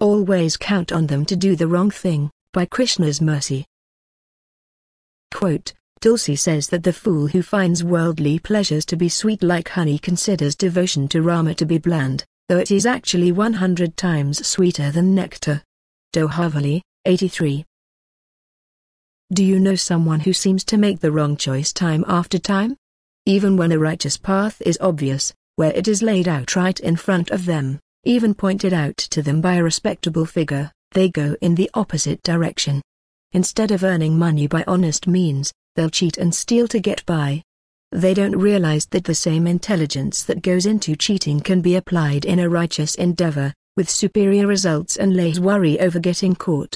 Always count on them to do the wrong thing, by Krishna's mercy. Quote, Tulsi says that the fool who finds worldly pleasures to be sweet like honey considers devotion to Rama to be bland, though it is actually 100 times sweeter than nectar. Dohavali, 83. Do you know someone who seems to make the wrong choice time after time? Even when a righteous path is obvious, where it is laid out right in front of them, even pointed out to them by a respectable figure, they go in the opposite direction. Instead of earning money by honest means, they'll cheat and steal to get by. They don't realize that the same intelligence that goes into cheating can be applied in a righteous endeavor, with superior results, and less worry over getting caught.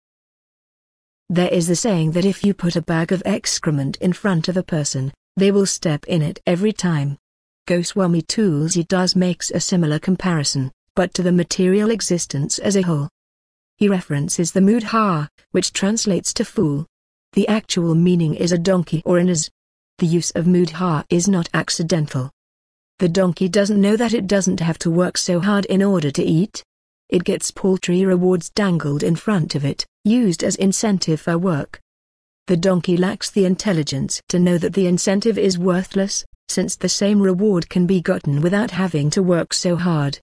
There is the saying that if you put a bag of excrement in front of a person, they will step in it every time. Goswami Tulsidas makes a similar comparison, but to the material existence as a whole. He references the mudha, which translates to fool. The actual meaning is a donkey or an ass. The use of mudha is not accidental. The donkey doesn't know that it doesn't have to work so hard in order to eat. It gets paltry rewards dangled in front of it, used as incentive for work. The donkey lacks the intelligence to know that the incentive is worthless, since the same reward can be gotten without having to work so hard.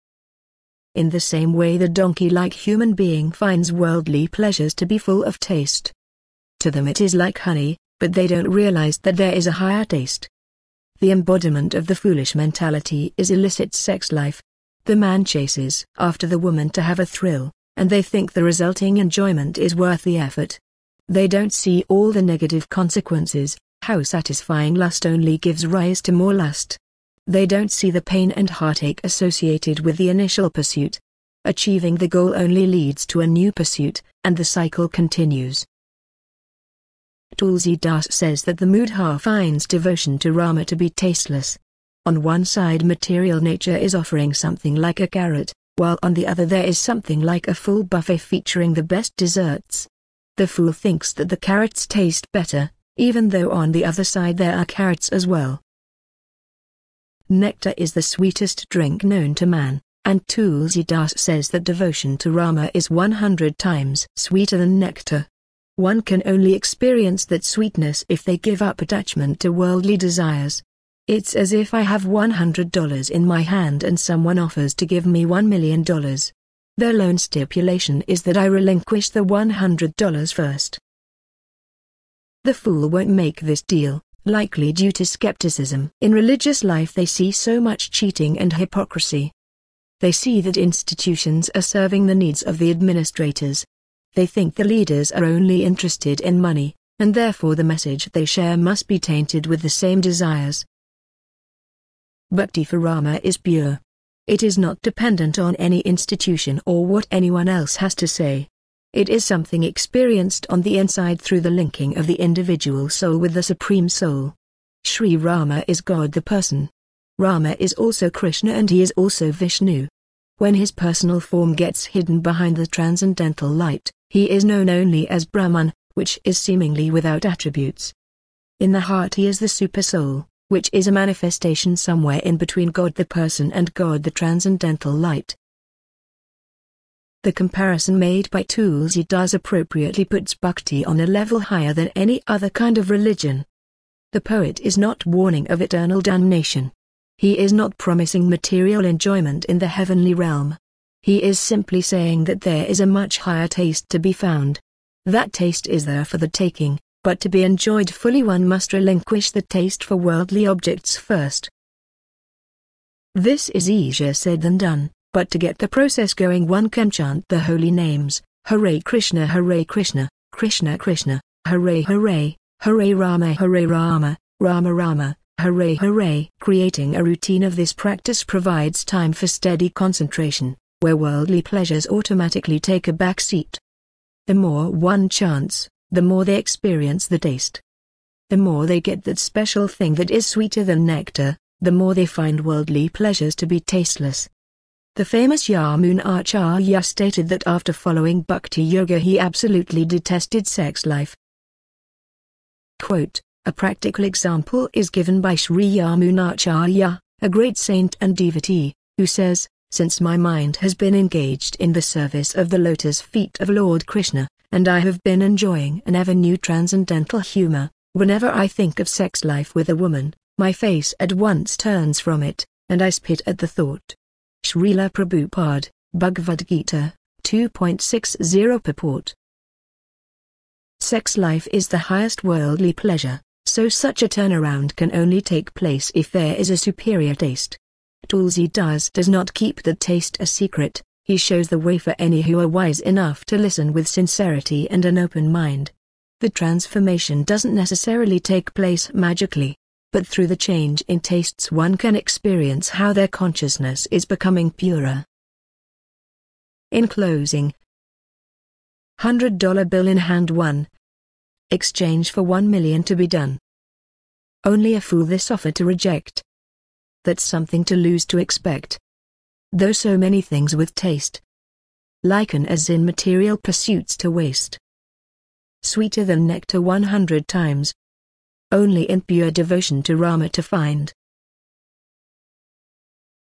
In the same way, the donkey-like human being finds worldly pleasures to be full of taste. To them it is like honey, but they don't realize that there is a higher taste. The embodiment of the foolish mentality is illicit sex life. The man chases after the woman to have a thrill, and they think the resulting enjoyment is worth the effort. They don't see all the negative consequences, how satisfying lust only gives rise to more lust. They don't see the pain and heartache associated with the initial pursuit. Achieving the goal only leads to a new pursuit, and the cycle continues. Tulsidas says that the mudha finds devotion to Rama to be tasteless. On one side material nature is offering something like a carrot, while on the other there is something like a full buffet featuring the best desserts. The fool thinks that the carrots taste better, even though on the other side there are carrots as well. Nectar is the sweetest drink known to man, and Tulsidas says that devotion to Rama is 100 times sweeter than nectar. One can only experience that sweetness if they give up attachment to worldly desires. It's as if I have $100 in my hand and someone offers to give me $1 million. Their lone stipulation is that I relinquish the $100 first. The fool won't make this deal, likely due to skepticism. In religious life they see so much cheating and hypocrisy. They see that institutions are serving the needs of the administrators. They think the leaders are only interested in money, and therefore the message they share must be tainted with the same desires. Bhakti for Rama is pure. It is not dependent on any institution or what anyone else has to say. It is something experienced on the inside through the linking of the individual soul with the Supreme Soul. Sri Rama is God the person. Rama is also Krishna, and he is also Vishnu. When his personal form gets hidden behind the transcendental light, he is known only as Brahman, which is seemingly without attributes. In the heart he is the Super Soul, which is a manifestation somewhere in between God the person and God the transcendental light. The comparison made by Tulsidas appropriately puts bhakti on a level higher than any other kind of religion. The poet is not warning of eternal damnation. He is not promising material enjoyment in the heavenly realm. He is simply saying that there is a much higher taste to be found. That taste is there for the taking, but to be enjoyed fully one must relinquish the taste for worldly objects first. This is easier said than done, but to get the process going one can chant the holy names, Hare Krishna, Krishna Krishna, Hare Hare, Hare Rama, Rama Rama, Hare Hare. Creating a routine of this practice provides time for steady concentration, where worldly pleasures automatically take a back seat. The more one chants, the more they experience the taste. The more they get that special thing that is sweeter than nectar, the more they find worldly pleasures to be tasteless. The famous Yamunacharya stated that after following Bhakti Yoga he absolutely detested sex life. Quote, a practical example is given by Sri Yamunacharya, a great saint and devotee, who says, since my mind has been engaged in the service of the lotus feet of Lord Krishna, and I have been enjoying an ever-new transcendental humor. Whenever I think of sex life with a woman, my face at once turns from it, and I spit at the thought. Srila Prabhupada, Bhagavad Gita, 2.60 Purport. Sex life is the highest worldly pleasure, so such a turnaround can only take place if there is a superior taste. Tulsidas does not keep the taste a secret, he shows the way for any who are wise enough to listen with sincerity and an open mind. The transformation doesn't necessarily take place magically, but through the change in tastes one can experience how their consciousness is becoming purer. In closing, $100 bill in hand 1. Exchange for 1 million to be done. Only a fool this offer to reject. That's something to lose to expect. Though so many things with taste, liken as in material pursuits to waste. Sweeter than nectar 100 times. Only in pure devotion to Rama to find.